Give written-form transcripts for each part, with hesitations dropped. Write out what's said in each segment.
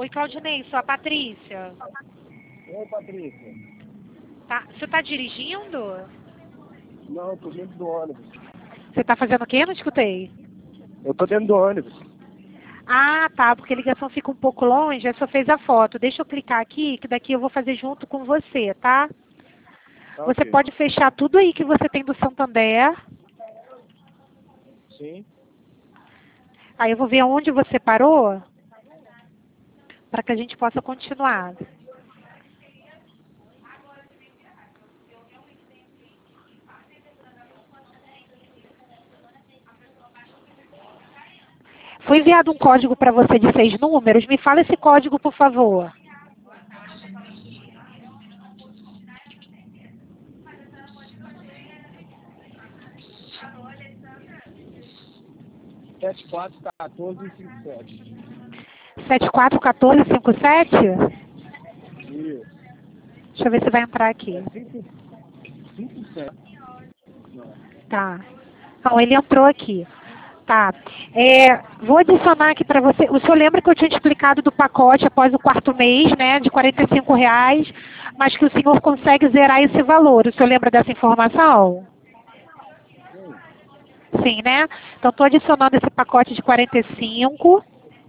Claudinei, sou a Patrícia. Oi, Patrícia. Tá, você está dirigindo? Não, eu tô dentro do ônibus. Você está fazendo o quê? Não escutei. Eu tô dentro do ônibus. Ah, tá, porque a ligação fica um pouco longe, aí só fez a foto. Deixa eu clicar aqui, que daqui eu vou fazer junto com você, tá? Tá, Você ok. pode fechar tudo aí que você tem do Santander. Sim. Aí eu vou ver onde você parou, para que a gente possa continuar. Foi enviado um código para você de 6 números. Me fala esse código, por favor. Sete quatro 1457. 741457? Isso. Deixa eu ver se vai entrar aqui. 57. Não. Tá. Não, ele entrou aqui. Tá. Vou adicionar aqui para você. O senhor lembra que eu tinha te explicado do pacote após o quarto mês, né, de R$ 45, mas que o senhor consegue zerar esse valor. O senhor lembra dessa informação? Sim, né? Então, estou adicionando esse pacote de 45.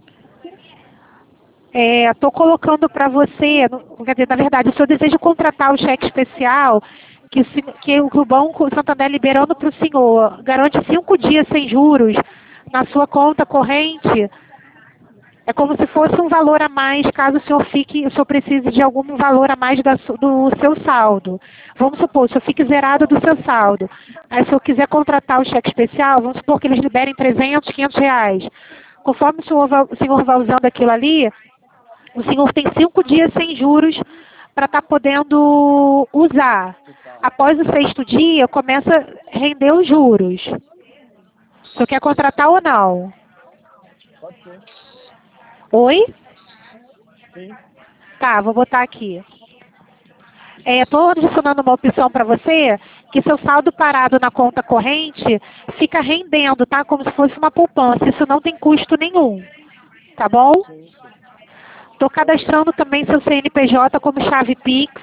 Estou colocando para você, quer dizer, na verdade, o senhor deseja contratar o cheque especial que o Banco Santander liberando para o senhor, garante 5 dias sem juros na sua conta corrente. É como se fosse um valor a mais, caso o senhor precise de algum valor a mais do seu saldo. Vamos supor, o senhor fique zerado do seu saldo. Aí, se o senhor quiser contratar o cheque especial, vamos supor que eles liberem 300, R$ 500. Conforme o senhor vai usando aquilo ali, o senhor tem 5 dias sem juros para estar podendo usar. Após o 6º dia, começa a render os juros. O senhor quer contratar ou não? Pode ser. Oi? Sim. Tá, vou botar aqui. Estou adicionando uma opção para você que seu saldo parado na conta corrente fica rendendo, tá? Como se fosse uma poupança. Isso não tem custo nenhum. Tá bom? Sim. Estou cadastrando também seu CNPJ como chave Pix.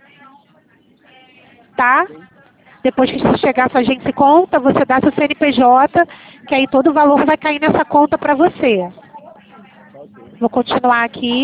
Tá? Depois que você chegar a sua agência conta, você dá seu CNPJ, que aí todo o valor vai cair nessa conta para você. Vou continuar aqui.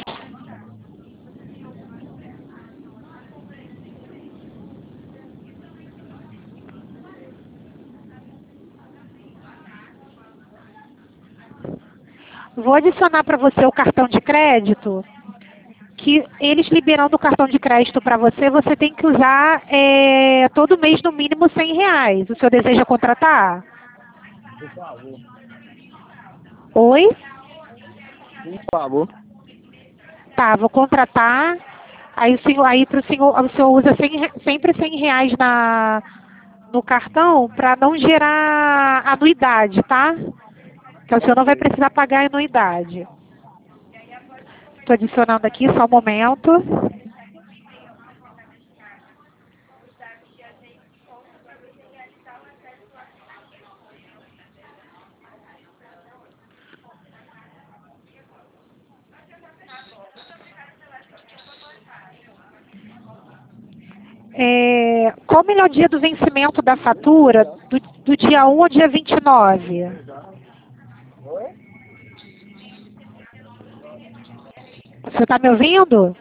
Vou adicionar para você o cartão de crédito, que eles liberando o cartão de crédito para você, você tem que usar todo mês no mínimo R$ 100. O senhor deseja contratar? Por favor. Oi? Por favor. Tá, vou contratar. Aí o senhor usa sempre R$ 100 no cartão para não gerar anuidade, tá? Então o senhor não vai precisar pagar anuidade. Estou adicionando aqui, só um momento. Qual o melhor dia do vencimento da fatura? Do dia 1 ao dia 29? Oi? Você está me ouvindo?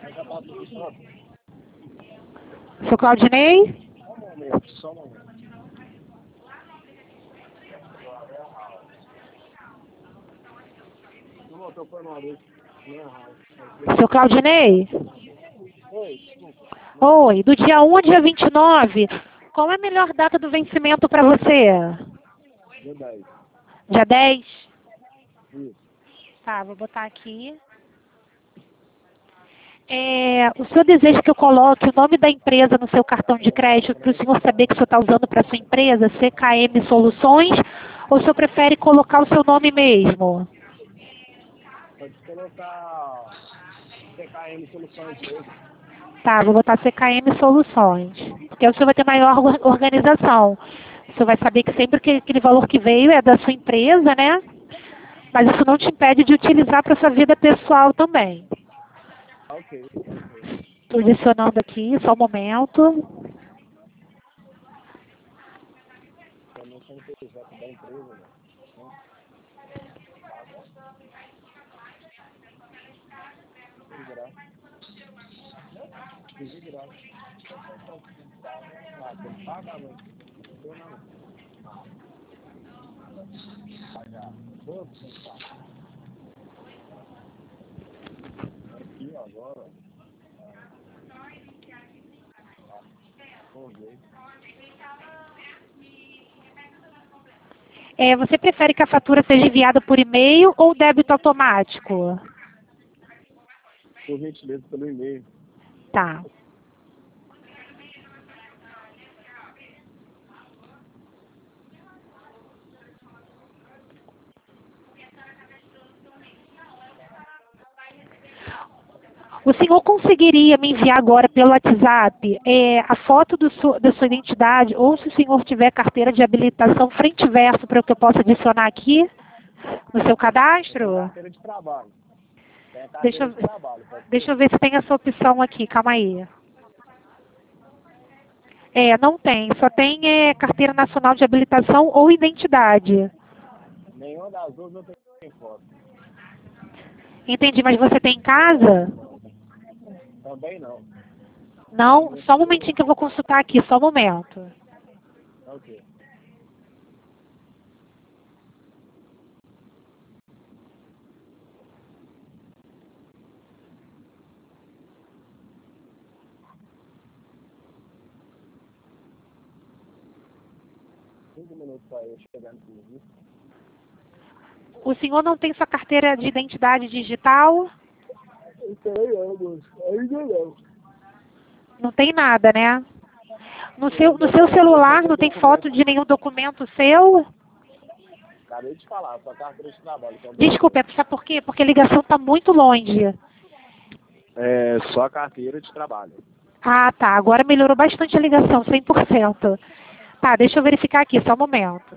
Sou Claudinei? Só um momento, só um momento. Não voltou para uma vez. Sou Claudinei? Oi, desculpa. Oi, do dia 1 ao dia 29, qual é a melhor data do vencimento para você? Dia 10. Dia 10? Isso. Tá, vou botar aqui. O senhor deseja que eu coloque o nome da empresa no seu cartão de crédito para o senhor saber que o senhor está usando para a sua empresa, CKM Soluções, ou o senhor prefere colocar o seu nome mesmo? Pode colocar CKM Soluções mesmo. Tá, vou botar CKM Soluções, porque o senhor vai ter maior organização. O senhor vai saber que sempre que aquele valor que veio é da sua empresa, né? Mas isso não te impede de utilizar para sua vida pessoal também. Ok. Estou adicionando aqui, só um momento. Eu não sou um projeto da empresa, né? De graça. Ah, tem que pagar, mas não tem não. Pagar. Aqui, ó, agora. Vamos ver. Você prefere que a fatura seja enviada por e-mail ou débito automático? Por gentileza, pelo e-mail. Tá. O senhor conseguiria me enviar agora pelo WhatsApp a foto da sua identidade, ou se o senhor tiver carteira de habilitação frente e verso para que eu possa adicionar aqui no seu Tem cadastro? carteira de trabalho. Tem a carteira de trabalho. Deixa eu ver se tem essa opção aqui, calma aí. Não tem, só tem carteira nacional de habilitação ou identidade. Nenhuma das duas eu tenho foto. Entendi, mas você tem em casa? Também não. Não? Só um momentinho que eu vou consultar aqui, só um momento. Ok. Cinco minutos para eu chegar no serviço. O senhor não tem sua carteira de identidade digital? Eu tenho, moço. Ainda não. Não tem nada, né? No seu celular não tem foto de nenhum documento seu? Acabei de falar, sua carteira de trabalho. Desculpa, sabe por quê? Porque a ligação está muito longe. É só a carteira de trabalho. Ah, tá. Agora melhorou bastante a ligação, 100%. Tá, deixa eu verificar aqui, só um momento.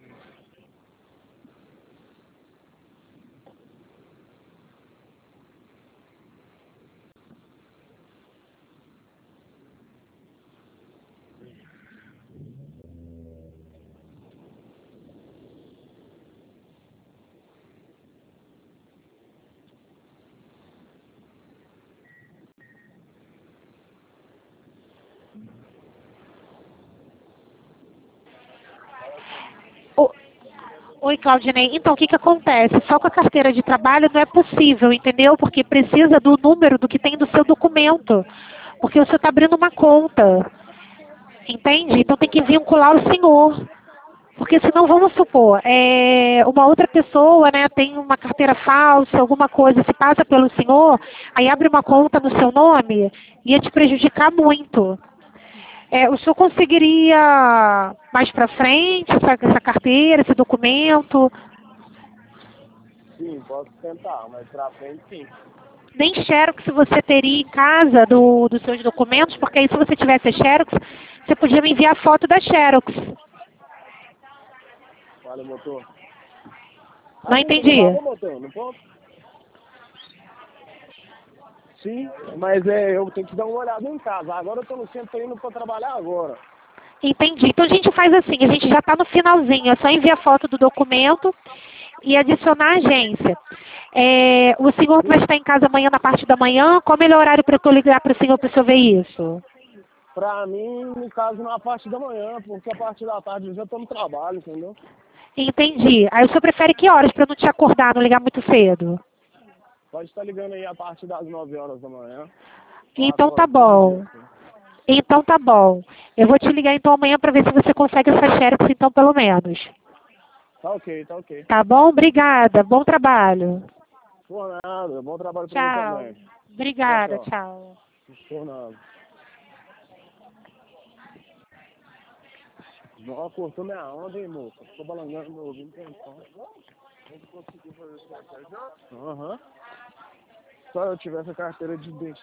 Oi, Claudinei. Então, o que acontece? Só com a carteira de trabalho não é possível, entendeu? Porque precisa do número do que tem do seu documento. Porque você está abrindo uma conta. Entende? Então tem que vincular o senhor. Porque senão, vamos supor, uma outra pessoa, né, tem uma carteira falsa, alguma coisa, se passa pelo senhor, aí abre uma conta no seu nome, ia te prejudicar muito. O senhor conseguiria mais para frente essa carteira, esse documento? Sim, posso tentar, mas pra frente sim. Nem xerox você teria em casa dos seus documentos, porque aí se você tivesse a xerox, você podia me enviar a foto da xerox. Olha, motor. Não entendi. Não, motor, não posso? Sim, mas eu tenho que dar uma olhada em casa. Agora eu tô no centro, tô indo pra trabalhar agora. Entendi. Então a gente faz assim, a gente já está no finalzinho, é só enviar foto do documento e adicionar a agência. O senhor vai estar em casa amanhã na parte da manhã? Qual é o melhor horário para eu ligar para o senhor ver isso? Pra mim, no caso, na parte da manhã, porque a partir da tarde eu já tô no trabalho, entendeu? Entendi. Aí o senhor prefere que horas para eu não te acordar, não ligar muito cedo? Pode estar ligando aí a partir das 9 horas da manhã. Então tá bom. Então tá bom. Eu vou te ligar então amanhã para ver se você consegue essa xerox então pelo menos. Tá ok, tá ok. Tá bom? Obrigada. Bom trabalho. Por nada, bom trabalho pra mim Tchau. também. Obrigada. Tchau, Tchau. Por nada. Nossa, cortou minha onda, hein, moça? Tô balangando meu ouvido, tem som. Aham. Só eu tivesse a carteira de identidade.